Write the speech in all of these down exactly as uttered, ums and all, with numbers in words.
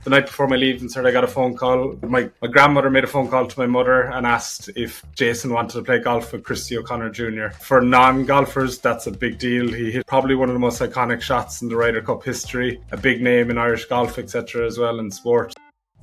The night before my leaving cert, I got a phone call. My, my grandmother made a phone call to my mother and asked if Jason wanted to play golf with Christy O'Connor Junior For non-golfers, that's a big deal. He hit probably one of the most iconic shots in the Ryder Cup history, a big name in Irish golf, et cetera as well in sport.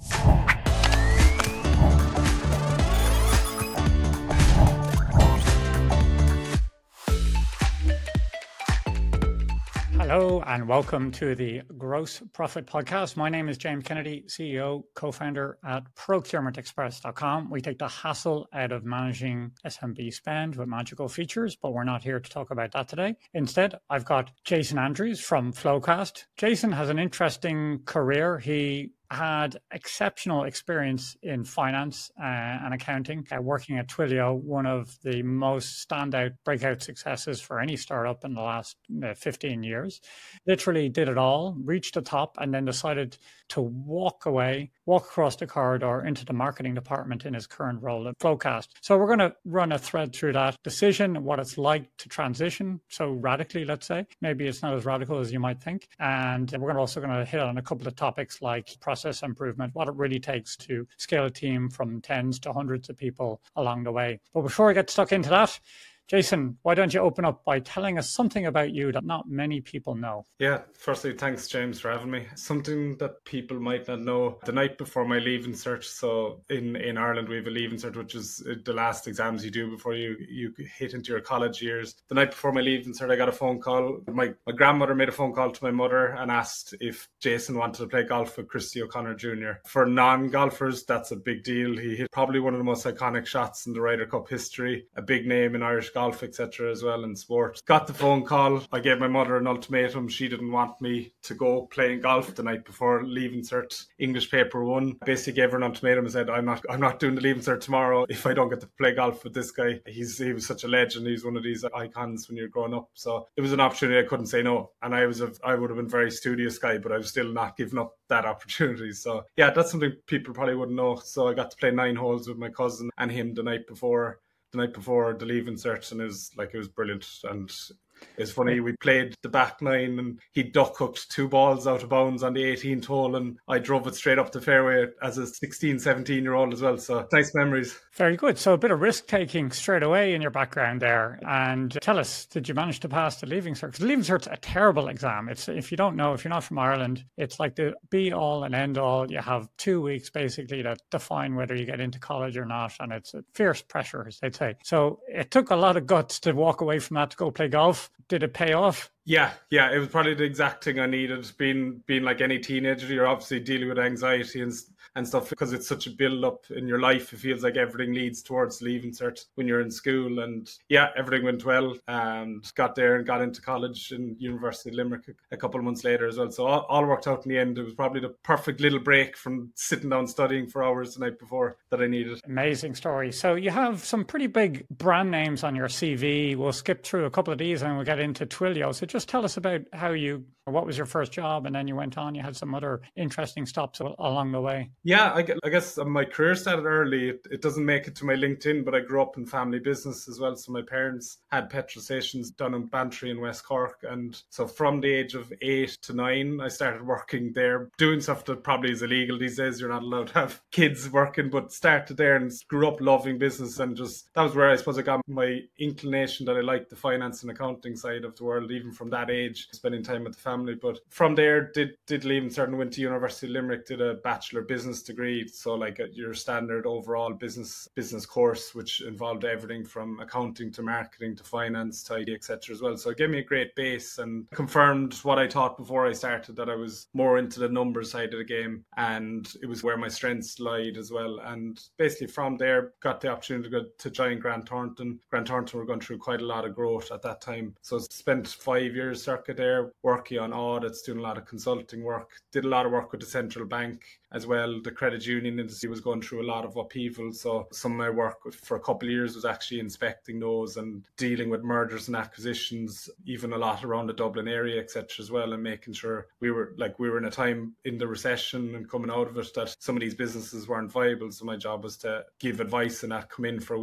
Hello and welcome to the Gross Profit Podcast. My name is James Kennedy, C E O, co-founder at procurement express dot com. We take the hassle out of managing S M B spend with magical features, but we're not here to talk about that today. Instead, I've got Jason Andrews from Flowcast. Jason has an interesting career. He had exceptional experience in finance uh, and accounting, uh, working at Twilio, one of the most standout breakout successes for any startup in the last uh, fifteen years. Literally did it all, reached the top, and then decided to walk away, walk across the corridor into the marketing department in his current role at Flowcast. So we're going to run a thread through that decision, what it's like to transition so radically, let's say. Maybe it's not as radical as you might think. And we're also going to hit on a couple of topics like process improvement, what it really takes to scale a team from tens to hundreds of people along the way. But before I get stuck into that, Jason, why don't you open up by telling us something about you that not many people know? Yeah, firstly, thanks, James, for having me. Something that people might not know, the night before my leaving cert, so in, in Ireland, we have a leaving cert, which is the last exams you do before you, you hit into your college years. The night before my leaving cert, I got a phone call. My, my grandmother made a phone call to my mother and asked if Jason wanted to play golf with Christy O'Connor Junior For non-golfers, that's a big deal. He hit probably one of the most iconic shots in the Ryder Cup history, a big name in Irish golf, et cetera as well in sport. Got the phone call. I gave my mother an ultimatum. She didn't want me to go playing golf the night before leaving cert. English paper one. Basically gave her an ultimatum and said, I'm not I'm not doing the leaving cert tomorrow if I don't get to play golf with this guy. He's he was such a legend. He's one of these icons when you're growing up. So it was an opportunity I couldn't say no. And I was a I would have been a very studious guy, but I was still not giving up that opportunity. So yeah, that's something people probably wouldn't know. So I got to play nine holes with my cousin and him the night before. the night before the leaving cert, and it was like, it was brilliant. And it's funny, we played the back nine and he duck hooked two balls out of bounds on the eighteenth hole, and I drove it straight up the fairway as a sixteen, seventeen year old as well. So nice memories. Very good. So a bit of risk taking straight away in your background there. And tell us, did you manage to pass the leaving cert? Because the leaving cert's a terrible exam. It's, if you don't know, if you're not from Ireland, it's like the be all and end all. You have two weeks basically to define whether you get into college or not. And it's a fierce pressure, as they'd say. So it took a lot of guts to walk away from that to go play golf. Did it pay off? Yeah, yeah, it was probably the exact thing I needed. Being being like any teenager, you're obviously dealing with anxiety and and stuff because it's such a build up in your life. It feels like everything leads towards leaving cert when you're in school. And yeah, everything went well, and got there and got into college in University of Limerick a couple of months later as well. So all, all worked out in the end. It was probably the perfect little break from sitting down studying for hours the night before that I needed. Amazing story. So you have some pretty big brand names on your C V. We'll skip through a couple of these and we'll get into Twilio. So just tell us about how you, what was your first job, and then you went on, you had some other interesting stops along the way. Yeah, I guess my career started early. It, it doesn't make it to my LinkedIn, but I grew up in family business as well. So my parents had petrol stations down in Bantry in West Cork. And so from the age of eight to nine, I started working there, doing stuff that probably is illegal these days. You're not allowed to have kids working, but started there and grew up loving business. And just, that was where I suppose I got my inclination that I liked the finance and accounting side of the world, even from that age, spending time with the family. But from there, did did leave and started, went to University of Limerick, did a bachelor business degree, so like a, your standard overall business business course, which involved everything from accounting to marketing to finance to I T, et cetera as well. So it gave me a great base and confirmed what I thought before I started, that I was more into the numbers side of the game, and it was where my strengths lied as well. And basically from there, got the opportunity to go to join Grant Thornton. Grant Thornton were going through quite a lot of growth at that time, so spent five years circa there working on audits, doing a lot of consulting work, did a lot of work with the central bank as well. The credit union industry was going through a lot of upheaval, so some of my work for a couple of years was actually inspecting those and dealing with mergers and acquisitions, even a lot around the Dublin area, et cetera as well, and making sure we were like we were in a time in the recession and coming out of it that some of these businesses weren't viable. So my job was to give advice and that, come in for a week,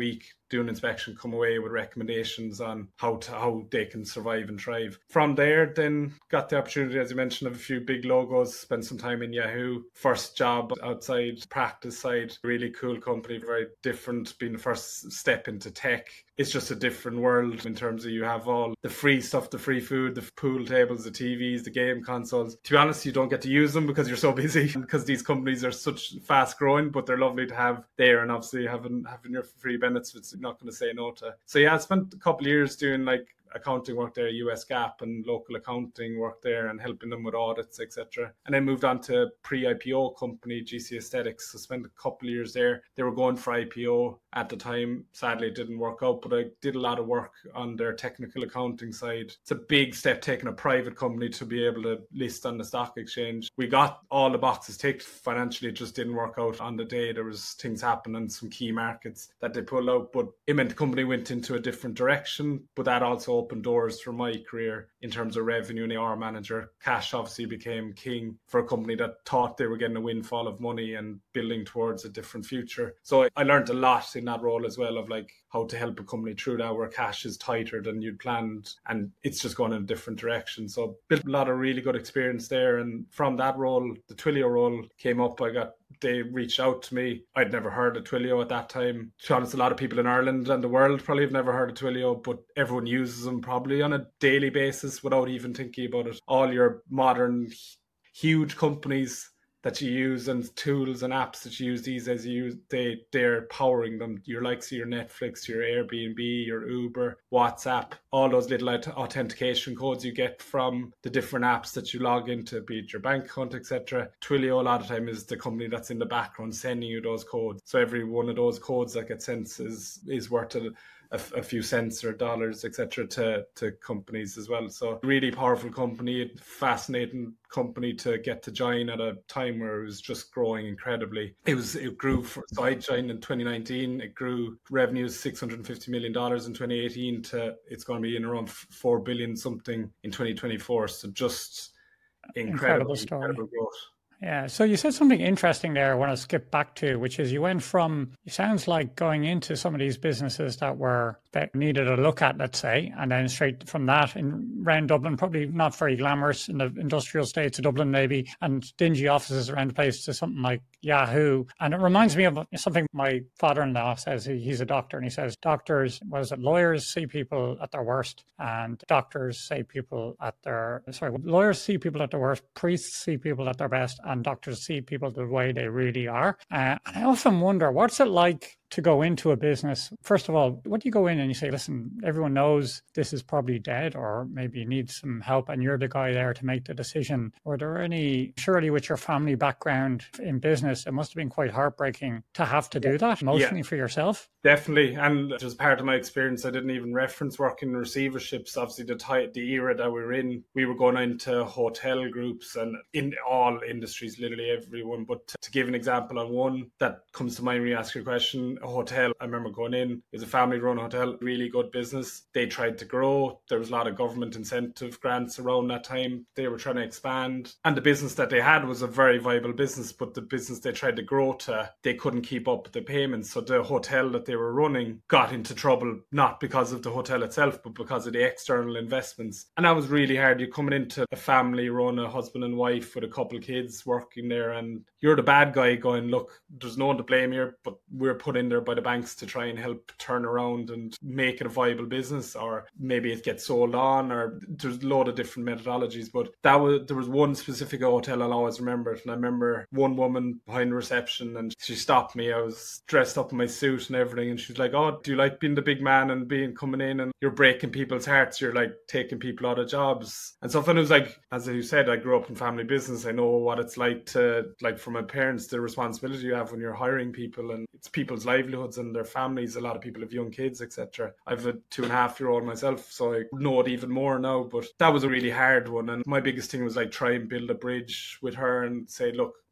do an inspection, come away with recommendations on how to, how they can survive and thrive. From there, then got the opportunity, as you mentioned, of a few big logos, spent some time in Yahoo. First job outside practice side, really cool company, very different, being the first step into tech. It's just a different world in terms of you have all the free stuff, the free food, the pool tables, the T Vs, the game consoles. To be honest, you don't get to use them because you're so busy, because these companies are such fast growing, but they're lovely to have there, and obviously having having your free benefits, it's not going to say no to. So yeah, I spent a couple of years doing like accounting work there, U S GAAP and local accounting work there, and helping them with audits, et cetera. And then moved on to pre-I P O company, G C Aesthetics. So spent a couple of years there. They were going for I P O at the time. Sadly, it didn't work out, but I did a lot of work on their technical accounting side. It's a big step taking a private company to be able to list on the stock exchange. We got all the boxes ticked. Financially, it just didn't work out on the day. There was things happening in some key markets that they pulled out, but it meant the company went into a different direction. But that also opened doors for my career in terms of revenue and A R manager. Cash obviously became king for a company that thought they were getting a windfall of money and building towards a different future. So I learned a lot in that role as well, of like how to help a company through that, where cash is tighter than you'd planned and it's just going in a different direction. So built a lot of really good experience there. And from that role, the Twilio role came up. I got They reached out to me. I'd never heard of Twilio at that time. To be honest, a lot of people in Ireland and the world probably have never heard of Twilio, but everyone uses them probably on a daily basis without even thinking about it. All your modern, huge companies that you use and tools and apps that you use these days, you use, they, they're powering them. Your likes of your Netflix, your Airbnb, your Uber, WhatsApp, all those little authentication codes you get from the different apps that you log into, be it your bank account, et cetera. Twilio a lot of time is the company that's in the background sending you those codes. So every one of those codes that gets sent is, is worth a, a, a few cents or dollars, et cetera, to, to companies as well. So really powerful company, fascinating company to get to join at a time where it was just growing incredibly. It was it grew for, so I joined in twenty nineteen. It grew revenues six hundred fifty million dollars in twenty eighteen to it's going to be in around four billion something in twenty twenty-four. So just incredible, incredible story. Incredible growth. Yeah. So you said something interesting there I want to skip back to, which is you went from, it sounds like going into some of these businesses that were, that needed a look at, let's say, and then straight from that in around Dublin, probably not very glamorous in the industrial states of Dublin maybe, and dingy offices around the place, to something like Yahoo. And it reminds me of something my father-in-law says. He's a doctor, and he says doctors, what is it, lawyers see people at their worst, and doctors see people at their, sorry, lawyers see people at their worst, priests see people at their best, and doctors see people the way they really are. Uh, and I often wonder, what's it like to go into a business? First of all, what do you go in and you say, listen, everyone knows this is probably dead, or maybe you need some help, and you're the guy there to make the decision? Were there any, surely with your family background in business, it must have been quite heartbreaking to have to do that emotionally yeah. for yourself? Definitely. And just part of my experience, I didn't even reference working in receiverships. Obviously, the, ty- the era that we were in, we were going into hotel groups and in all industries, literally everyone. But to give an example on one that comes to mind when you ask your question, a hotel. I remember going in, it was a family-run hotel, really good business. They tried to grow. There was a lot of government incentive grants around that time. They were trying to expand. And the business that they had was a very viable business, but the business they tried to grow to, they couldn't keep up with the payments. So the hotel that they were running got into trouble, not because of the hotel itself, but because of the external investments. And that was really hard. You're coming into a family-run, a husband and wife with a couple of kids working there, and you're the bad guy going, look, there's no one to blame here, but we're put in there by the banks to try and help turn around and make it a viable business, or maybe it gets sold on, or there's a load of different methodologies. But that was there was one specific hotel I'll always remember it. And I remember one woman behind the reception, and she stopped me. I was dressed up in my suit and everything, and she was like, oh, do you like being the big man and being coming in and you're breaking people's hearts, you're like taking people out of jobs and stuff? And it was like, as you said, I grew up in family business. I know what it's like to, like, from my parents, the responsibility you have when you're hiring people, and it's people's livelihoods and their families. A lot of people have young kids, et cetera. I have a two and a half year old myself, so I know it even more now. But that was a really hard one. And my biggest thing was like try and build a bridge with her and say, look,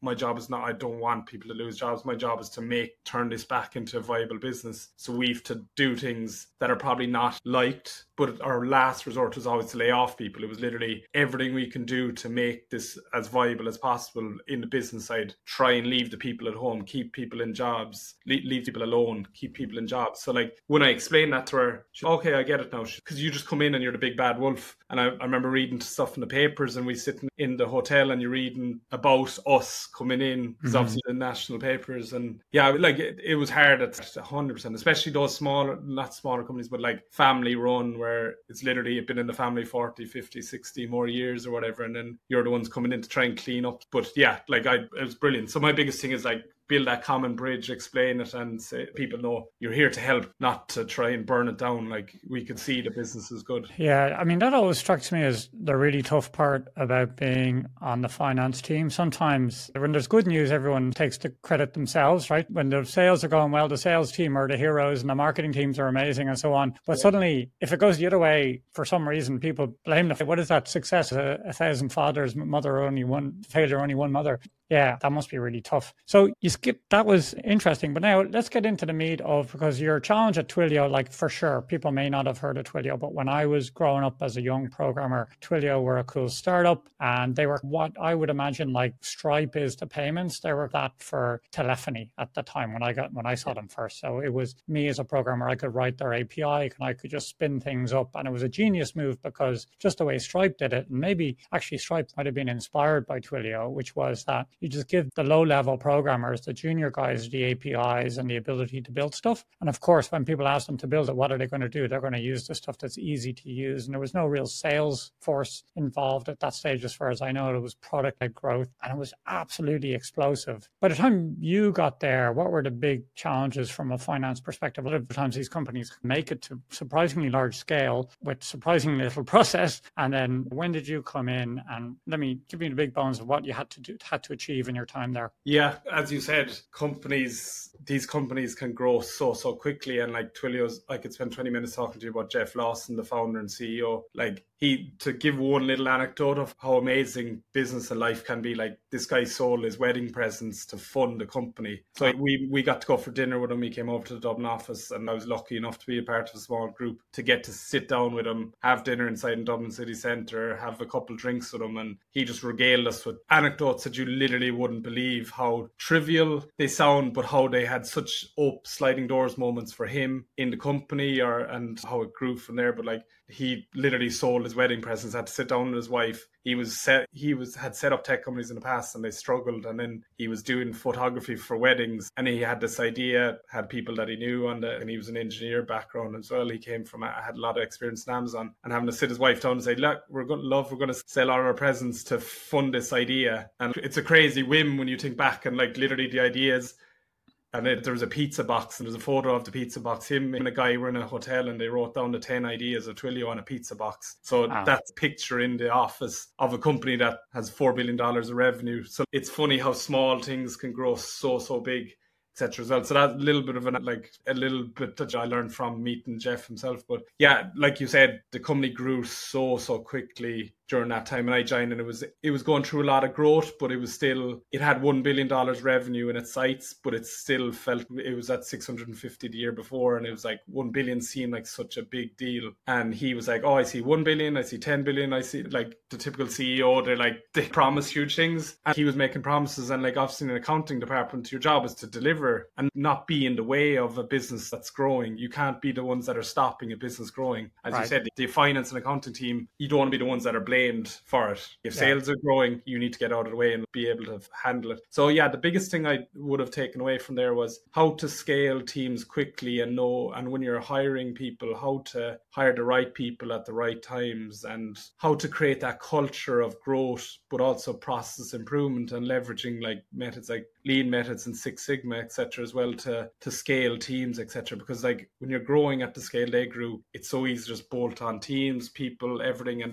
my job is not, I don't want people to lose jobs. My job is to make, turn this back into a viable business. So we have to do things that are probably not liked, but our last resort was always to lay off people. It was literally everything we can do to make this as viable as possible in the business side. Try and leave the people at home, keep people in jobs, leave, leave people alone, keep people in jobs. So like when I explained that to her, she, okay, I get it now. Because you just come in and you're the big bad wolf. And I, I remember reading stuff in the papers, and we sitting in the hotel and you're reading about us coming in, because mm-hmm. obviously the national papers. And yeah, like it, it was hard at one hundred percent, especially those smaller, not smaller companies, but like family run, where it's literally been in the family forty, fifty, sixty more years or whatever. And then you're the ones coming in to try and clean up. But yeah, like I, it was brilliant. So my biggest thing is like, build that common bridge, explain it, and say people know you're here to help, not to try and burn it down. Like we could see the business is good. Yeah, I mean, that always strikes me as the really tough part about being on the finance team. Sometimes when there's good news, everyone takes the credit themselves, right? When the sales are going well, the sales team are the heroes and the marketing teams are amazing and so on. But yeah. Suddenly, if it goes the other way, for some reason, people blame them. What is that success? A, a thousand fathers, mother only one, failure only one mother. Yeah, that must be really tough. So you skipped, that was interesting. But now let's get into the meat of, because your challenge at Twilio, like for sure, people may not have heard of Twilio, but when I was growing up as a young programmer, Twilio were a cool startup, and they were what I would imagine like Stripe is to payments. They were that for telephony at the time when I got when I saw them first. So it was me as a programmer, I could write their A P I and I could just spin things up. And it was a genius move because just the way Stripe did it, and maybe actually Stripe might have been inspired by Twilio, which was that you just give the low-level programmers, the junior guys, the A P Is and the ability to build stuff. And of course, when people ask them to build it, what are they going to do? They're going to use the stuff that's easy to use. And there was no real sales force involved at that stage, as far as I know. It was product-led growth, and it was absolutely explosive. By the time you got there, what were the big challenges from a finance perspective? A lot of times these companies make it to surprisingly large scale with surprisingly little process. And then when did you come in? And let me give you the big bones of what you had to do, had to achieve in your time there. Yeah, as you said, companies, these companies can grow so, so quickly. And like Twilio's, I could spend twenty minutes talking to you about Jeff Lawson, the founder and C E O. Like he, to give one little anecdote of how amazing business and life can be, like this guy sold his wedding presents to fund a company. So we, we got to go for dinner with him. He came over to the Dublin office, and I was lucky enough to be a part of a small group to get to sit down with him, have dinner inside in Dublin city centre, have a couple of drinks with him. And he just regaled us with anecdotes that you literally wouldn't believe how trivial they sound, but how they had such up sliding doors moments for him in the company, or and how it grew from there. But like he literally sold his wedding presents, had to sit down with his wife. He was set, he was had set up tech companies in the past and they struggled, and then he was doing photography for weddings, and he had this idea, had people that he knew on the, and he was an engineer background as well. He came from, had a lot of experience in Amazon, and having to sit his wife down and say, look, we're going to love, we're going to sell all our presents to fund this idea. And it's a crazy whim when you think back, and like literally the ideas. And it, there was a pizza box, and there's a photo of the pizza box. Him and a guy were in a hotel, and they wrote down the ten ideas of Twilio on a pizza box. So wow. That's a picture in the office of a company that has four billion dollars of revenue. So it's funny how small things can grow so, so big, et cetera as well. So that's a little bit of an, like a little bit that I learned from meeting Jeff himself. But yeah, like you said, the company grew so, so quickly during that time, and I joined, and it was it was going through a lot of growth, but it was still, it had one billion dollars revenue in its sights, but it still felt, it was at six hundred fifty the year before, and it was like one billion seemed like such a big deal. And he was like, oh, I see one billion, I see ten billion, I see, like the typical C E O, they're like, they promise huge things, and he was making promises. And like obviously in an accounting department, your job is to deliver and not be in the way of a business that's growing. You can't be the ones that are stopping a business growing. As right. you said, the finance and accounting team, you don't want to be the ones that are blamed for it. If yeah. sales are growing, you need to get out of the way and be able to handle it. So yeah, the biggest thing I would have taken away from there was how to scale teams quickly, and know, and when you're hiring people, how to hire the right people at the right times, and how to create that culture of growth, but also process improvement, and leveraging like methods like lean methods and Six Sigma, et cetera, as well to to scale teams, et cetera. Because like when you're growing at the scale they grew, it's so easy to just bolt on teams, people, everything, and then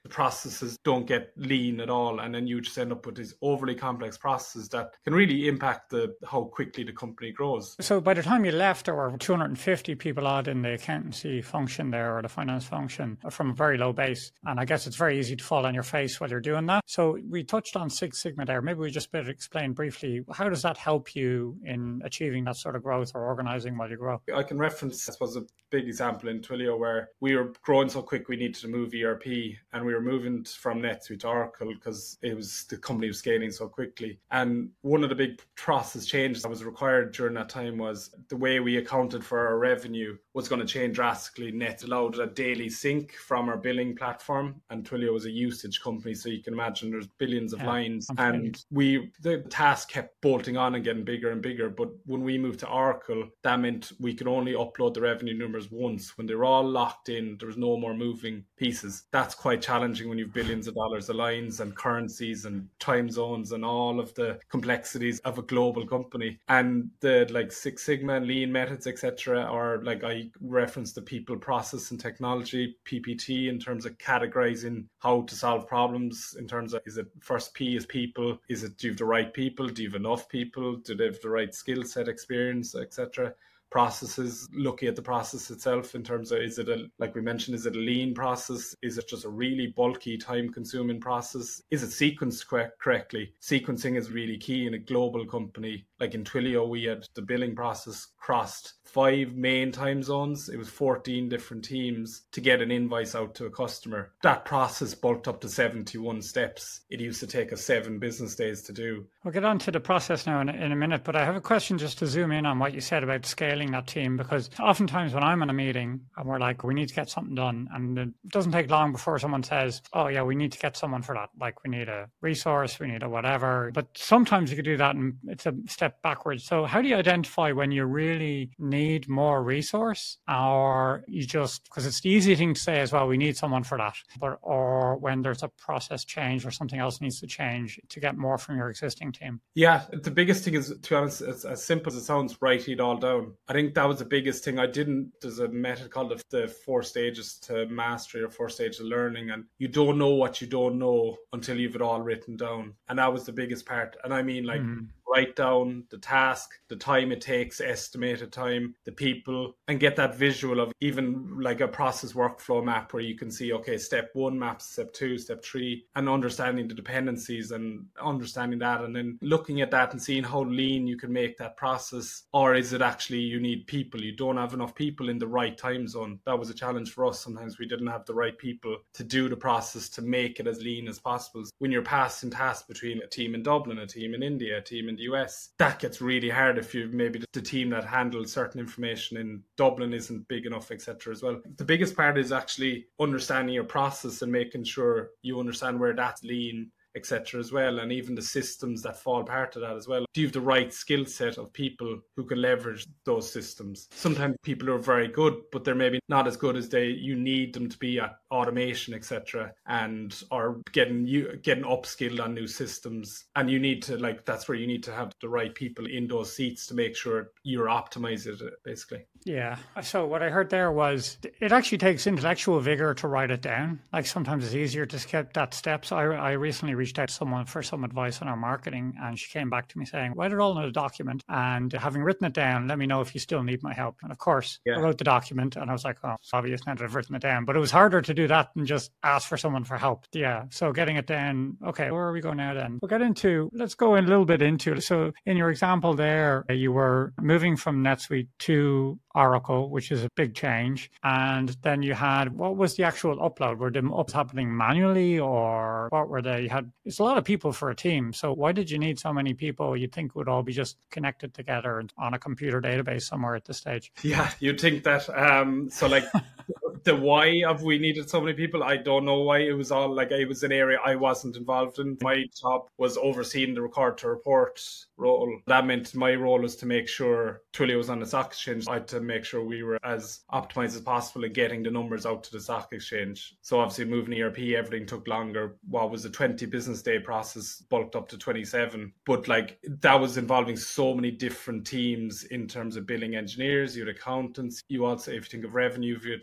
the processes don't get lean at all. And then you just end up with these overly complex processes that can really impact the how quickly the company grows. So by the time you left, there were two hundred fifty people odd in the accountancy function there, or the finance function, from a very low base. And I guess it's very easy to fall on your face while you're doing that. So we touched on Six Sigma there. Maybe we just better explain briefly, how does that help you in achieving that sort of growth or organizing while you grow? I can reference, I suppose, a big example in Twilio where we were growing so quick we needed to move E R P, and we were moving from NetSuite to Oracle because it was the company was scaling so quickly. And one of the big process changes that was required during that time was the way we accounted for our revenue was going to change drastically. Net allowed a daily sync from our billing platform, and Twilio was a usage company, so you can imagine there's billions of yeah, lines. And we the task kept bolting on and getting bigger and bigger. But when we moved to Oracle, that meant we could only upload the revenue numbers once. When they were all locked in, there was no more moving pieces. That's quite challenging when you've billions of dollars of lines and currencies and time zones and all of the complexities of a global company. And the like Six Sigma and lean methods, et cetera, or like I referenced the people, process and technology, P P T, in terms of categorizing how to solve problems in terms of, is it first P is people? Is it, do you have the right people? Do you have enough people? Do they have the right skill set, experience, et cetera? Processes, looking at the process itself in terms of, is it a, like we mentioned, is it a lean process? Is it just a really bulky, time-consuming process? Is it sequenced correct, correctly? Sequencing is really key in a global company. Like in Twilio, we had the billing process crossed five main time zones. It was fourteen different teams to get an invoice out to a customer. That process bulked up to seventy-one steps. It used to take us seven business days to do. We'll get on to the process now in, in a minute, but I have a question just to zoom in on what you said about scaling that team, because oftentimes when I'm in a meeting and we're like, we need to get something done, and it doesn't take long before someone says, oh yeah, we need to get someone for that. Like we need a resource, we need a whatever. But sometimes you could do that and it's a step backwards. So how do you identify when you really need more resource, or you just, because it's the easy thing to say as well, we need someone for that, but or when there's a process change or something else needs to change to get more from your existing team? Yeah, the biggest thing is, to be honest, it's as simple as it sounds, write it all down. I think that was the biggest thing. I didn't, there's a method called the, the four stages to mastery, or four stages of learning, and you don't know what you don't know until you've it all written down. And that was the biggest part. And I mean, like, mm. write down the task, the time it takes, estimated time, the people, and get that visual of even like a process workflow map where you can see, okay, step one maps step two, step three, and understanding the dependencies and understanding that, and then looking at that and seeing how lean you can make that process. Or is it actually you need people? You don't have enough people in the right time zone. That was a challenge for us. Sometimes we didn't have the right people to do the process to make it as lean as possible. When you're passing tasks between a team in Dublin, a team in India, a team in the U S, that gets really hard if you maybe the team that handles certain information in Dublin isn't big enough, et cetera as well. The biggest part is actually understanding your process and making sure you understand where that's lean, et cetera as well, and even the systems that fall part of that as well. Do you have the right skill set of people who can leverage those systems? Sometimes people are very good, but they're maybe not as good as they you need them to be at automation, et cetera, and are getting you getting upskilled on new systems. And you need to, like, that's where you need to have the right people in those seats to make sure you're optimizing it, basically. Yeah. So what I heard there was it actually takes intellectual vigor to write it down. Like sometimes it's easier to skip that step. So I, I recently reached out to someone for some advice on our marketing, and she came back to me saying, write it all in a document, and having written it down, let me know if you still need my help. And of course, yeah. I wrote the document and I was like, oh, it's obvious now that I've written it down. But it was harder to do that than just ask for someone for help. Yeah. So getting it down. Okay, where are we going now then? We'll get into, let's go in a little bit into it. So in your example there, you were moving from NetSuite to Oracle, which is a big change. And then you had, what was the actual upload? Were them ups happening manually, or what were they? You had, it's a lot of people for a team. So why did you need so many people? You'd think would all be just connected together on a computer database somewhere at this stage. Yeah, you'd think that. Um, so like the why of we needed so many people, I don't know why. It was all like, it was an area I wasn't involved in. My job was overseeing the record to report role. That meant my role was to make sure Twilio was on the stock exchange. I had to make sure we were as optimized as possible in getting the numbers out to the stock exchange. So obviously moving E R P, everything took longer. What was a twenty business day process bulked up to twenty-seven. But like that was involving so many different teams in terms of billing engineers, you had accountants, you also, if you think of revenue, you had tax elements.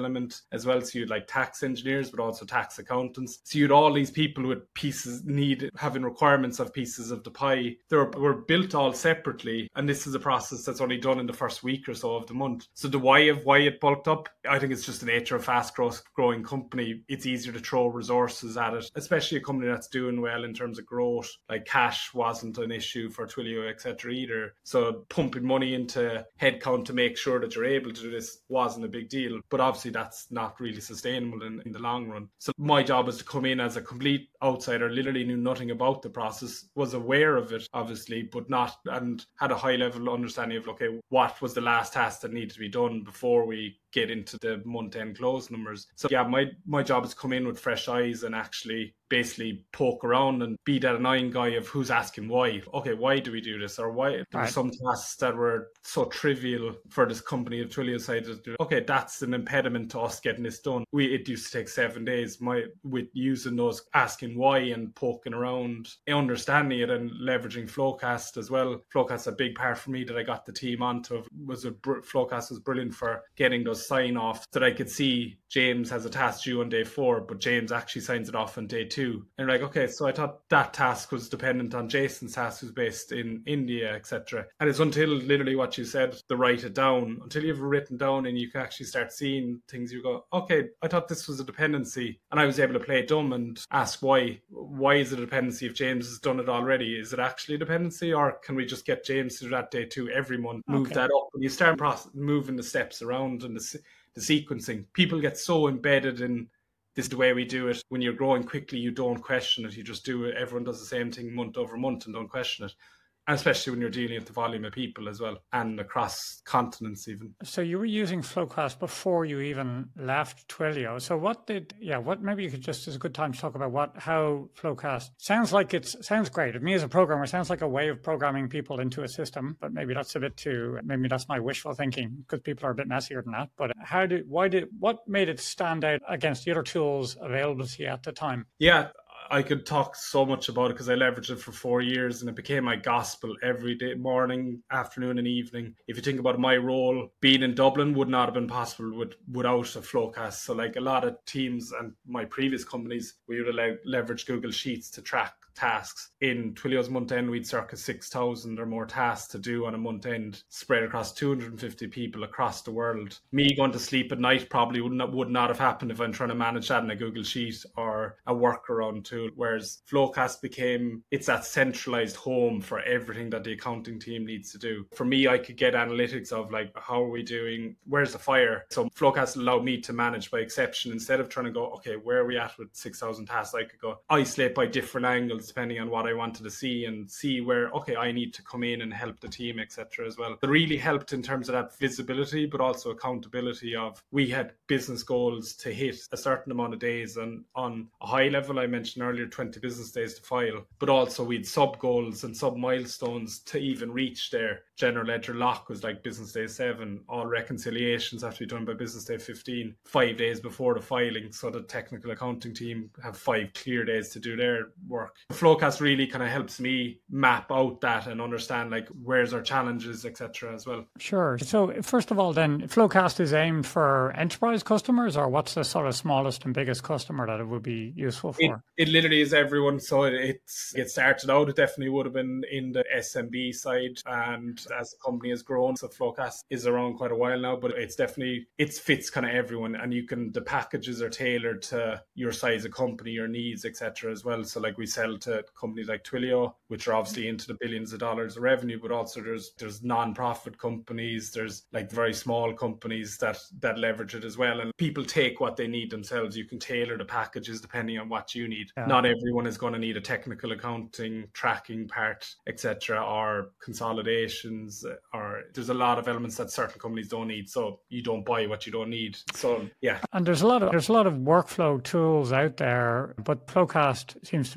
element as well. So you'd like tax engineers, but also tax accountants. So you'd all these people with pieces need having requirements of pieces of the pie. They were, were built all separately. And this is a process that's only done in the first week or so of the month. So the why of why it bulked up, I think it's just the nature of fast growth, growing company. It's easier to throw resources at it, especially a company that's doing well in terms of growth. Like cash wasn't an issue for Twilio, et cetera either. So pumping money into headcount to make sure that you're able to do this wasn't a big deal. But obviously that's not really sustainable in, in the long run. So my job was to come in as a complete outsider, literally knew nothing about the process, was aware of it, obviously, but not, and had a high level understanding of, okay, what was the last task that needed to be done before we get into the month-end close numbers. So yeah, my, my job is come in with fresh eyes and actually basically poke around and be that annoying guy of who's asking why. Okay, why do we do this? Or why there were right. some tasks that were so trivial for this company of Twilio side to do. Okay, that's an impediment to us getting this done. We it used to take seven days. My with using those asking why and poking around, understanding it and leveraging Flowcast as well. Flowcast a big part for me that I got the team onto. Was a Flowcast was brilliant for getting those sign off that I could see James has a task due on day four, but James actually signs it off on day two. And like, okay, so I thought that task was dependent on Jason's task, who's based in India, et cetera. And it's until literally what you said, the write it down, until you've written down and you can actually start seeing things. You go, okay, I thought this was a dependency, and I was able to play it dumb and ask why. Why is it a dependency if James has done it already? Is it actually a dependency, or can we just get James to do that day two every month? Move okay. that up. When you start process, moving the steps around and the the sequencing, people get so embedded in this is the way we do it. When you're growing quickly, you don't question it. You just do it. Everyone does the same thing month over month and don't question it. And especially when you're dealing with the volume of people as well, and across continents even. So you were using Flowcast before you even left Twilio. So what did, yeah, what, maybe you could just, it's a good time to talk about what, how Flowcast, sounds like it's, sounds great. To me as a programmer, it sounds like a way of programming people into a system, but maybe that's a bit too, maybe that's my wishful thinking because people are a bit messier than that. But how did, why did, what made it stand out against the other tools available to you at the time? Yeah. I could talk so much about it because I leveraged it for four years and it became my gospel every day, morning, afternoon and evening. If you think about my role, being in Dublin would not have been possible with, without a Flowcast. So like a lot of teams and my previous companies, we would have leveraged Google Sheets to track tasks. In Twilio's month end, we'd circa six thousand or more tasks to do on a month end, spread across two hundred fifty people across the world. Me going to sleep at night probably would not, would not have happened if I'm trying to manage that in a Google Sheet or a workaround tool. Whereas Flowcast became, it's that centralized home for everything that the accounting team needs to do. For me, I could get analytics of like, how are we doing? Where's the fire? So Flowcast allowed me to manage by exception. Instead of trying to go, okay, where are we at with six thousand tasks? I could go isolate by different angles depending on what I wanted to see and see where, okay, I need to come in and help the team, et cetera as well. It really helped in terms of that visibility, but also accountability of we had business goals to hit a certain amount of days. And on a high level, I mentioned earlier, twenty business days to file, but also we'd sub goals and sub milestones to even reach there. General ledger lock was like business day seven, all reconciliations have to be done by business day fifteen, five days before the filing. So the technical accounting team have five clear days to do their work. Flowcast really kind of helps me map out that and understand like where's our challenges, et cetera as well. Sure. So first of all, then Flowcast is aimed for enterprise customers, or what's the sort of smallest and biggest customer that it would be useful for? It, it literally is everyone. So it, it's it started out, it definitely would have been in the S M B side, and as the company has grown, so Flowcast is around quite a while now, but it's definitely, it fits kind of everyone, and you can, the packages are tailored to your size of company, your needs, et cetera as well. So like we sell to companies like Twilio, which are obviously into the billions of dollars of revenue, but also there's there's non-profit companies, there's like very small companies that that leverage it as well, and people take what they need themselves. You can tailor the packages depending on what you need. Yeah. Not everyone is going to need a technical accounting tracking part, et cetera, or consolidations, or there's a lot of elements that certain companies don't need, so you don't buy what you don't need. So yeah, and there's a lot of there's a lot of workflow tools out there, but Flowcast seems to be specialized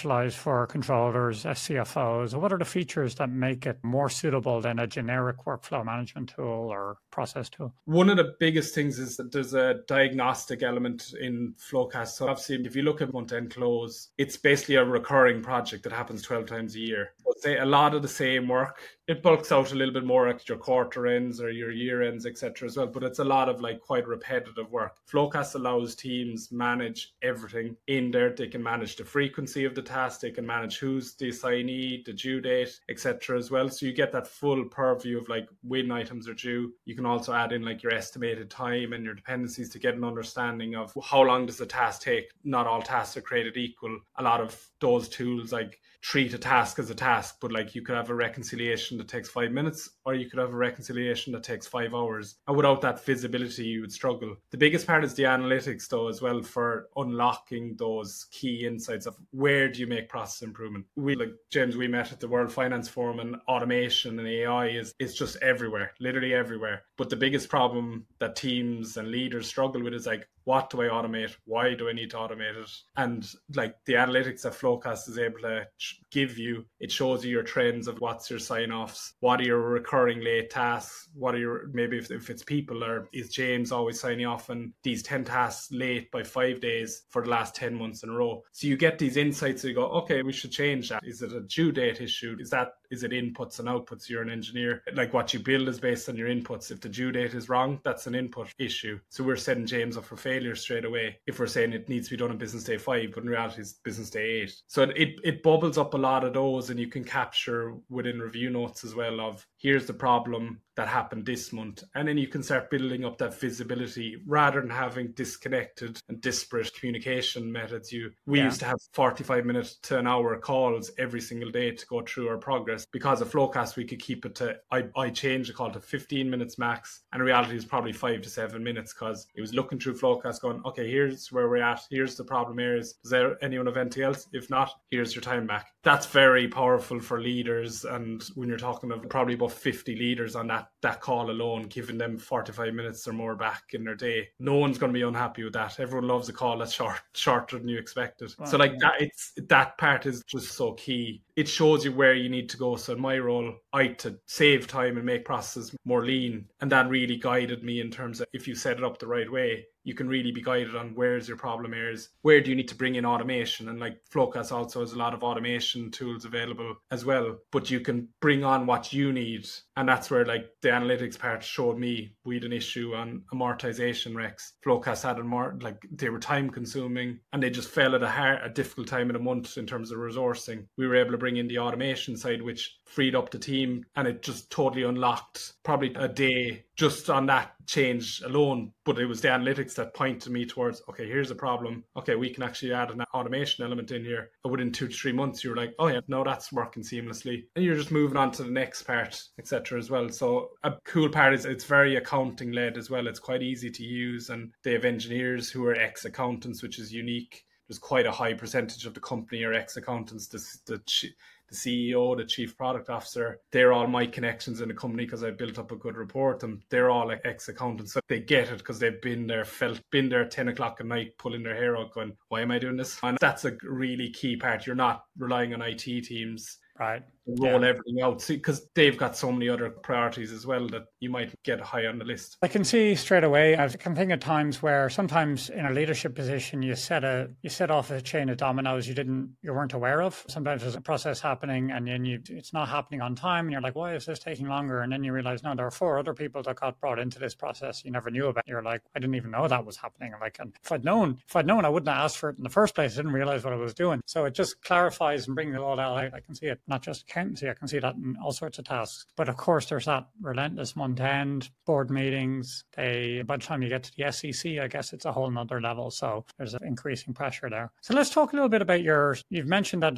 specialized for controllers, C F Os? What are the features that make it more suitable than a generic workflow management tool or process tool? One of the biggest things is that there's a diagnostic element in Flowcast. So obviously, if you look at month-end close, it's basically a recurring project that happens twelve times a year. I'd say a lot of the same work. It bulks out a little bit more at your quarter ends or your year ends, et cetera as well. But it's a lot of like quite repetitive work. Flowcast allows teams manage everything in there. They can manage the frequency of the task. They can manage who's the assignee, the due date, et cetera as well. So you get that full purview of like when items are due. You can also add in like your estimated time and your dependencies to get an understanding of how long does the task take. Not all tasks are created equal. A lot of those tools like treat a task as a task, but like you could have a reconciliation that takes five minutes or you could have a reconciliation that takes five hours. And without that visibility, you would struggle. The biggest part is the analytics though as well for unlocking those key insights of where do you make process improvement. We like James, we met at the World Finance Forum, and automation and A I is, is just everywhere, literally everywhere. But the biggest problem that teams and leaders struggle with is like, what do I automate? Why do I need to automate it? And like the analytics that Flowcast is able to give you, it shows you your trends of what's your sign-offs, what are your recurring late tasks, what are your, maybe if, if it's people, or is James always signing off on these ten tasks late by five days for the last ten months in a row? So you get these insights, so you go, okay, we should change that. Is it a due date issue? Is that, is it inputs and outputs? You're an engineer. Like what you build is based on your inputs. If the due date is wrong, that's an input issue. So we're setting James up for failure straight away if we're saying it needs to be done on business day five, but in reality it's business day eight. So it, it, it bubbles up a lot of those, and you can capture within review notes as well of here's the problem that happened this month. And then you can start building up that visibility rather than having disconnected and disparate communication methods. You We yeah. used to have forty-five minutes to an hour calls every single day to go through our progress. Because of Flowcast, we could keep it to, I, I changed the call to fifteen minutes max. And in reality, it was probably five to seven minutes because it was looking through Flowcast going, okay, here's where we're at. Here's the problem areas. Does there anyone have anything else? If not, here's your time back. That's very powerful for leaders. And when you're talking of probably about fifty leaders on that that call alone, giving them forty-five minutes or more back in their day, no one's going to be unhappy with that. Everyone loves a call that's short, shorter than you expected. Wow. So like that, it's that part is just so key. It shows you where you need to go. So in my role, I had to save time and make processes more lean. And that really guided me in terms of if you set it up the right way, you can really be guided on where's your problem areas, where do you need to bring in automation. And like Flowcast also has a lot of automation tools available as well, but you can bring on what you need. And that's where like the analytics part showed me we had an issue on amortization recs. Flowcast had a more like they were time consuming and they just fell at a, hard, a difficult time of the month in terms of resourcing. We were able to bring in the automation side, which freed up the team, and it just totally unlocked probably a day just on that change alone. But it was the analytics that pointed me towards, okay, here's a problem. Okay, we can actually add an automation element in here. And within two to three months, you were like, oh yeah, no, that's working seamlessly. And you're just moving on to the next part, et cetera as well. So a cool part is it's very accounting led as well. It's quite easy to use, and they have engineers who are ex-accountants, which is unique. There's quite a high percentage of the company are ex-accountants. The, the, the C E O, the chief product officer, they're all my connections in the company because I built up a good rapport. And they're all like ex-accountants. So they get it because they've been there, felt, been there at ten o'clock at night, pulling their hair out going, why am I doing this? And that's a really key part. You're not relying on I T teams. Right. Roll yeah. everything out because they've got so many other priorities as well that you might get high on the list. I can see straight away. I can think of times where sometimes in a leadership position you set a you set off a chain of dominoes you didn't you weren't aware of. Sometimes there's a process happening and then you it's not happening on time and you're like, why is this taking longer? And then you realize no, there are four other people that got brought into this process you never knew about. You're like, I didn't even know that was happening. I'm like, and if I'd known, if I'd known, I wouldn't have asked for it in the first place. I didn't realize what I was doing. So it just clarifies and brings it all out. I can see it, not just accountancy. I can see that in all sorts of tasks. But of course, there's that relentless month end, board meetings. They, by the time you get to the S E C, I guess it's a whole nother level. So there's an increasing pressure there. So let's talk a little bit about your, you've mentioned that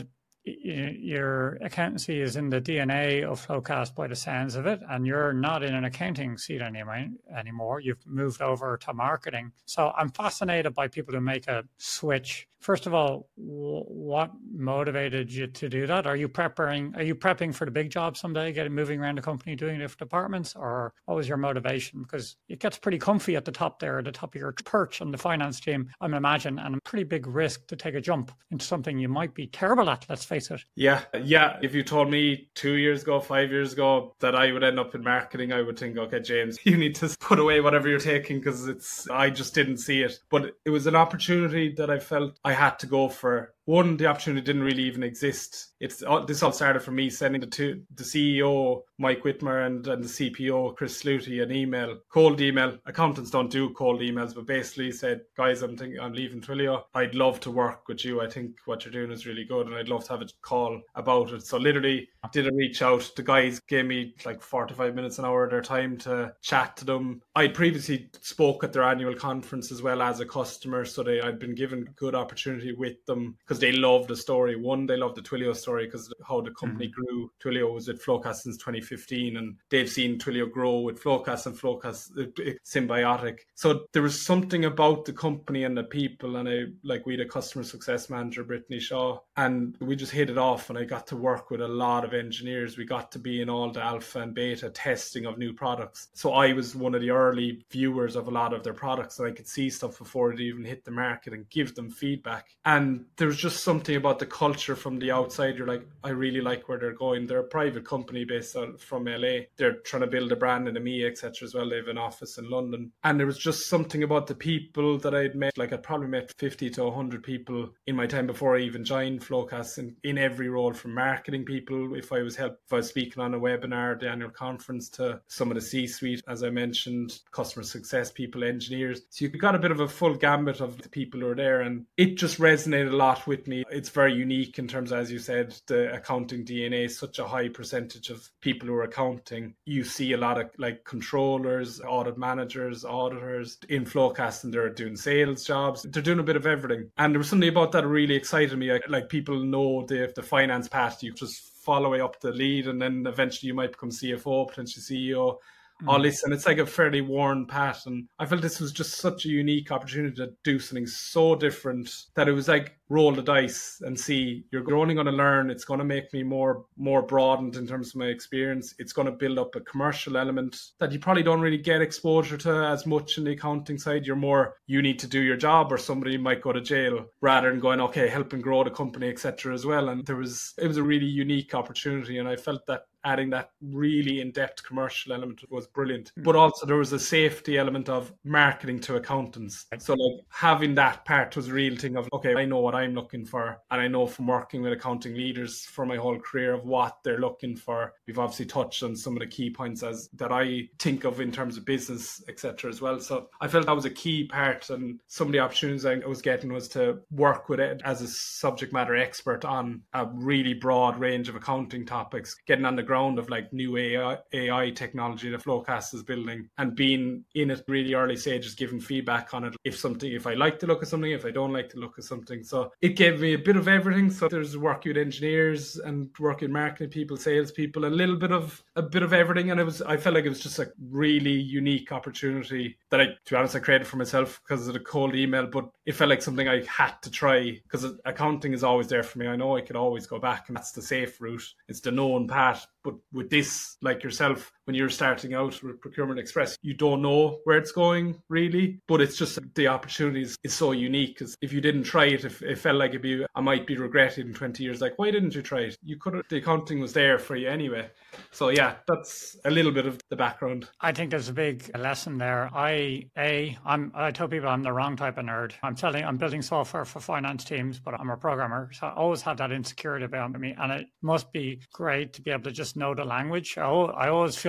your accountancy is in the D N A of Flowcast by the sounds of it, and you're not in an accounting seat anymore. Anymore, you've moved over to marketing. So I'm fascinated by people who make a switch. First of all, what motivated you to do that? Are you preparing? Are you prepping for the big job someday, getting moving around the company, doing different departments, or what was your motivation? Because it gets pretty comfy at the top there, at the top of your perch on the finance team, I imagine, and a pretty big risk to take a jump into something you might be terrible at. Let's face it. Yeah, yeah. If you told me two years ago, five years ago that I would end up in marketing, I would think, okay, James, you need to put away whatever you're taking, because it's. I just didn't see it. But it was an opportunity that I felt I had to go for. One, the opportunity didn't really even exist. It's this all started from me sending the two, the C E O Mike Whitmer and, and the C P O Chris Sluty an email, cold email. Accountants don't do cold emails, but basically said, guys, I'm thinking I'm leaving Twilio. I'd love to work with you. I think what you're doing is really good, and I'd love to have a call about it. So literally, did a reach out. The guys gave me like forty-five minutes an hour of their time to chat to them. I'd previously spoke at their annual conference as well as a customer, so they I'd been given good opportunity with them because they loved the story. One, they loved the Twilio story because how the company mm-hmm. grew. Twilio was at Flowcast since twenty fifteen, and they've seen Twilio grow with Flowcast and Flowcast uh, symbiotic. So there was something about the company and the people, and I like we had a customer success manager, Brittany Shaw, and we just hit it off. And I got to work with a lot of engineers. We got to be in all the alpha and beta testing of new products. So I was one of the early viewers of a lot of their products, and I could see stuff before it even hit the market and give them feedback. And there was just something about the culture from the outside. You're like, I really like where they're going. They're a private company based out from L A. They're trying to build a brand in EMEA, et cetera as well. They have an office in London. And there was just something about the people that I'd met. Like I'd probably met fifty to one hundred people in my time before I even joined Flowcast, in, in every role, from marketing people, if I was help, if I was speaking on a webinar, the annual conference, to some of the C-suite, as I mentioned, customer success people, engineers. So you got a bit of a full gambit of the people who are there, and it just resonated a lot with me. It's very unique in terms of, as you said, the accounting D N A is such a high percentage of people who are accounting. You see a lot of like controllers, audit managers, auditors in Flowcast, and they're doing sales jobs. They're doing a bit of everything. And there was something about that that really excited me. Like, like people know the, the finance path. You just follow way up the lead, and then eventually you might become C F O, potentially C E O. All this, and it's like a fairly worn path, and I felt this was just such a unique opportunity to do something so different that it was like roll the dice and see. You're only going to learn. It's going to make me more more broadened in terms of my experience. It's going to build up a commercial element that you probably don't really get exposure to as much in the accounting side. You're more, you need to do your job or somebody might go to jail, rather than going, okay, helping grow the company, et cetera as well. And there was it was a really unique opportunity, and I felt that adding that really in-depth commercial element was brilliant. But also there was a safety element of marketing to accountants. So like having that part was a real thing of, okay, I know what I'm looking for. And I know from working with accounting leaders for my whole career of what they're looking for. We've obviously touched on some of the key points as that I think of in terms of business, et cetera as well. So I felt that was a key part, and some of the opportunities I was getting was to work with it as a subject matter expert on a really broad range of accounting topics, getting on the ground of like new A I, A I technology that Flowcast is building, and being in it really early stages, giving feedback on it. If something, if I like to look at something, if I don't like to look at something. So it gave me a bit of everything. So there's work with engineers and work with marketing people, sales people, a little bit of a bit of everything. And it was, I felt like it was just a really unique opportunity that I, to be honest, I created for myself because of the cold email, but it felt like something I had to try because accounting is always there for me. I know I could always go back, and that's the safe route. It's the known path. But with this, like yourself, when you're starting out with Procurement Express, you don't know where it's going really, but it's just the opportunities is so unique. Because if you didn't try it, if it felt like it'd be, I might be regretted in twenty years, like, why didn't you try it? You could have, the accounting was there for you anyway. So yeah, that's a little bit of the background. I think there's a big lesson there. I, A, I'm, I tell people I'm the wrong type of nerd. I'm telling, I'm building software for finance teams, but I'm a programmer. So I always have that insecurity about me. And it must be great to be able to just know the language. I, I always feel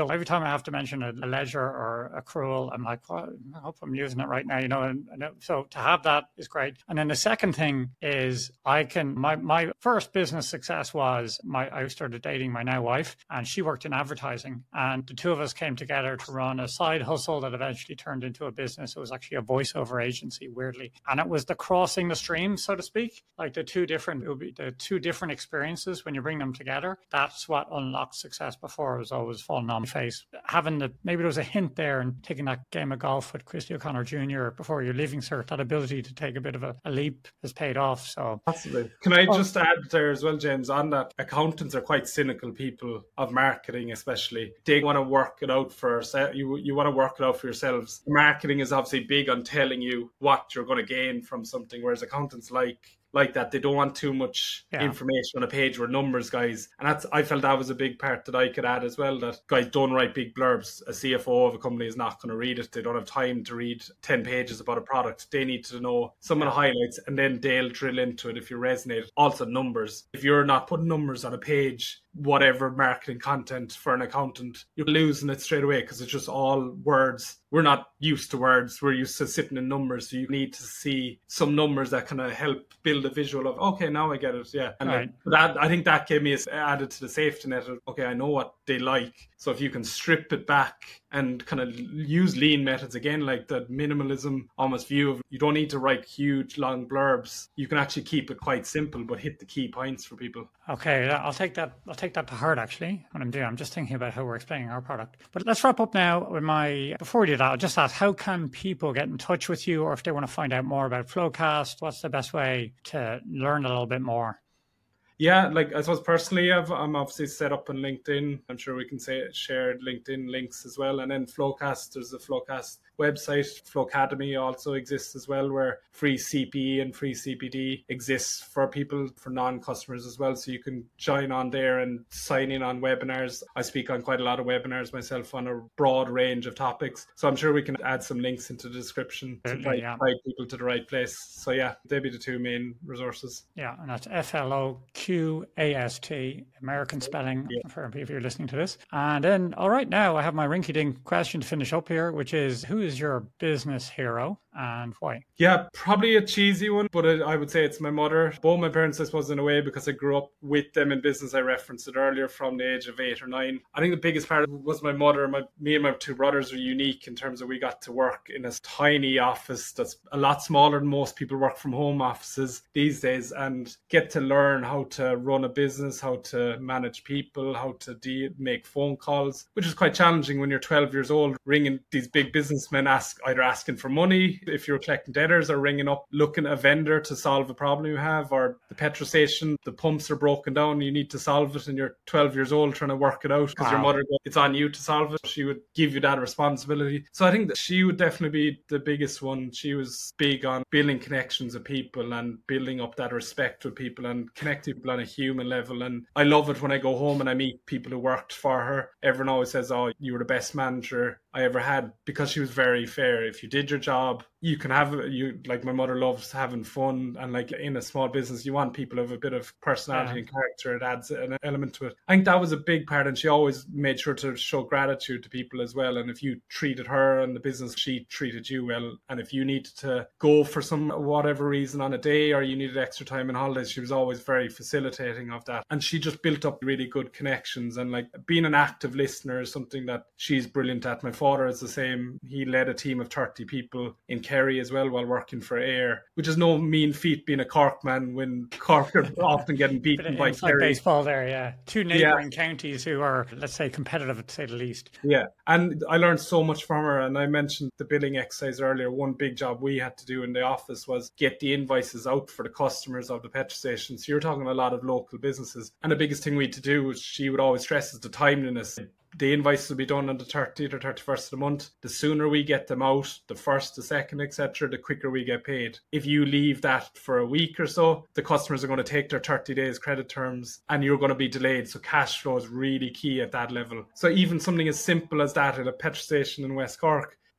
every time I have to mention a, a ledger or accrual, I'm like, well, I hope I'm using it right now, you know. And, and so to have that is great. And then the second thing is I can, my, my first business success was my, I started dating my now wife, and she worked in advertising. And the two of us came together to run a side hustle that eventually turned into a business. It was actually a voiceover agency, weirdly. And it was the crossing the stream, so to speak, like the two different, it would be the two different experiences when you bring them together. That's what unlocked success. Before it was always falling on my face. Having the, maybe there was a hint there and taking that game of golf with Christy O'Connor Junior before your leaving cert, that ability to take a bit of a, a leap has paid off. So absolutely. Can I just add there as well, James, on that accountants are quite cynical people of marketing, especially. They want to work it out for you. You want to work it out for yourselves. Marketing is obviously big on telling you what you're going to gain from something, whereas accountants like like that. They don't want too much yeah. information on a page or numbers, guys. And that's, I felt that was a big part that I could add as well, that guys don't write big blurbs. A C F O of a company is not going to read it. They don't have time to read ten pages about a product. They need to know some of the highlights, and then they'll drill into it if you resonate. Also numbers. If you're not putting numbers on a page, whatever marketing content for an accountant, you're losing it straight away because it's just all words. We're not used to words. We're used to sitting in numbers. So you need to see some numbers that kind of help build a visual of, okay, now I get it. Yeah. And right. that, I think that gave me added to the safety net of, okay, I know what they like. So if you can strip it back and kind of use lean methods again, like that minimalism almost view of, you don't need to write huge long blurbs. You can actually keep it quite simple, but hit the key points for people. Okay, I'll take that. I'll take that to heart. Actually, what I'm doing, I'm just thinking about how we're explaining our product. But let's wrap up now with my. Before we do that, I'll just ask: how can people get in touch with you, or if they want to find out more about Flowcast, what's the best way to learn a little bit more? Yeah, like I suppose personally, I've, I'm obviously set up on LinkedIn. I'm sure we can say share LinkedIn links as well. And then Flowcast, there's the Flowcast website. Flowcademy also exists as well, where free C P E and free C P D exists for people, for non-customers as well. So you can join on there and sign in on webinars. I speak on quite a lot of webinars myself on a broad range of topics. So I'm sure we can add some links into the description to guide yeah. people to the right place. So yeah, they'd be the two main resources. Yeah, and that's F L O Q A S T, American spelling yeah. for people who are listening to this. And then, all right, now I have my rinky-dink question to finish up here, which is, who is your business hero and why? Yeah, probably a cheesy one, but it, I would say it's my mother. Both my parents, I suppose, in a way, because I grew up with them in business. I referenced it earlier from the age of eight or nine. I think the biggest part was my mother. My, me and my two brothers are unique in terms of we got to work in a tiny office that's a lot smaller than most people work from home offices these days, and get to learn how to run a business, how to manage people, how to de- make phone calls, which is quite challenging when you're twelve years old, ringing these big businessmen, ask either asking for money if you're collecting debtors, or ringing up looking at a vendor to solve a problem you have, or the petrol station, the pumps are broken down, you need to solve it, and you're twelve years old trying to work it out because wow. your mother, it's on you to solve it. She would give you that responsibility. So I think that she would definitely be the biggest one. She was big on building connections with people and building up that respect with people and connecting people on a human level. And I love it when I go home and I meet people who worked for her. Everyone always says, oh, you were the best manager I ever had, because she was very fair. If you did your job, you can have you like my mother loves having fun, and like in a small business you want people who have a bit of personality yeah. and character. It adds an element to it. I think that was a big part, and she always made sure to show gratitude to people as well. And if you treated her and the business, she treated you well. And if you needed to go for some whatever reason on a day, or you needed extra time in holidays, she was always very facilitating of that. And she just built up really good connections. And like being an active listener is something that she's brilliant at. My father is the same. He led a team of thirty people in Kerry as well while working for Ayr, which is no mean feat being a Cork man when Cork are often getting beaten by Kerry. Baseball there, yeah. Two neighbouring yeah. counties who are, let's say, competitive to say the least. Yeah, and I learned so much from her. And I mentioned the billing exercise earlier. One big job we had to do in the office was get the invoices out for the customers of the petrol station. So you're talking a lot of local businesses. And the biggest thing we had to do was, she would always stress, is the timeliness. The invoices will be done on the thirtieth or thirty-first of the month. The sooner we get them out, the first, the second, et cetera, the quicker we get paid. If you leave that for a week or so, the customers are going to take their thirty days credit terms and you're going to be delayed. So cash flow is really key at that level. So even something as simple as that at a petrol station in West Cork,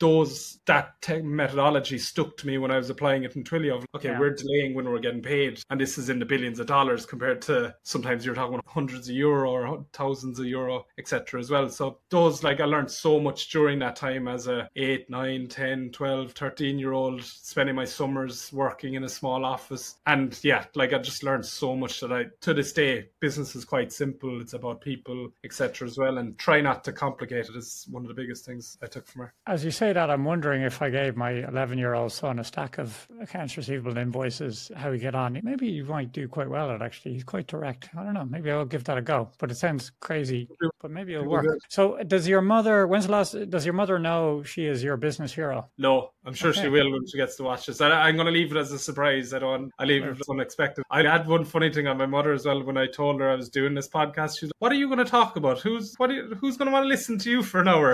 those that te- methodology stuck to me when I was applying it in Twilio. Of, okay, Yeah. we're delaying when we're getting paid, and this is in the billions of dollars compared to sometimes you're talking about hundreds of euro or thousands of euro, et cetera as well. So those, like, I learned so much during that time as a eight, nine, ten, twelve, thirteen year old, spending my summers working in a small office. And yeah, like I just learned so much that I, to this day, business is quite simple. It's about people, et cetera as well. And try not to complicate it is one of the biggest things I took from her. As you say that, I'm wondering if I gave my eleven year old son a stack of accounts receivable invoices, how he get on. Maybe he might do quite well at it, actually. He's quite direct. I don't know. Maybe I'll give that a go. But it sounds crazy, but maybe it'll work. So does your mother, when's the last, does your mother know she is your business hero? No, I'm sure Okay. she will when she gets to watch this. I, I'm going to leave it as a surprise. I don't, I leave it as unexpected. I had one funny thing on my mother as well when I told her I was doing this podcast. She's like, what are you going to talk about? Who's, what are you, who's going to want to listen to you for an hour?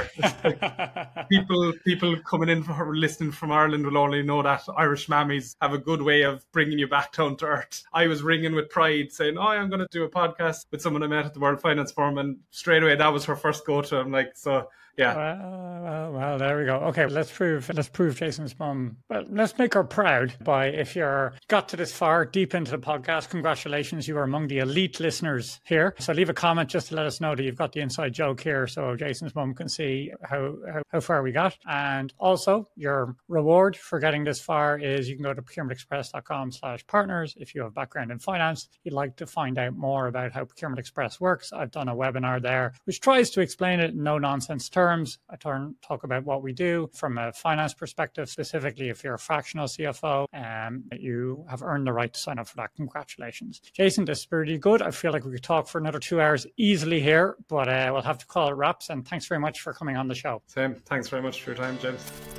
Like, people, people coming in for listening from Ireland will only know that Irish mammies have a good way of bringing you back down to earth. I was ringing with pride saying, oh, I'm going to do a podcast with someone I met at the World Finance Forum, and straight away that was her first go-to. I'm like, so yeah. Well, well, well, there we go. Okay, let's prove let's prove Jason's mum. Well, let's make her proud by, if you're got to this far deep into the podcast, congratulations, you are among the elite listeners here. So leave a comment just to let us know that you've got the inside joke here, so Jason's mum can see how, how, how far we got. And also, your reward for getting this far is you can go to procurementexpress.com slash partners. If you have background in finance, you'd like to find out more about how Procurement Express works, I've done a webinar there which tries to explain it in no nonsense terms. I turn, talk about what we do from a finance perspective. Specifically, if you're a fractional C F O, um, you have earned the right to sign up for that. Congratulations. Jason, this is pretty good. I feel like we could talk for another two hours easily here, but uh, we'll have to call it wraps. And thanks very much for coming on the show. Same. Thanks very much for your time, James.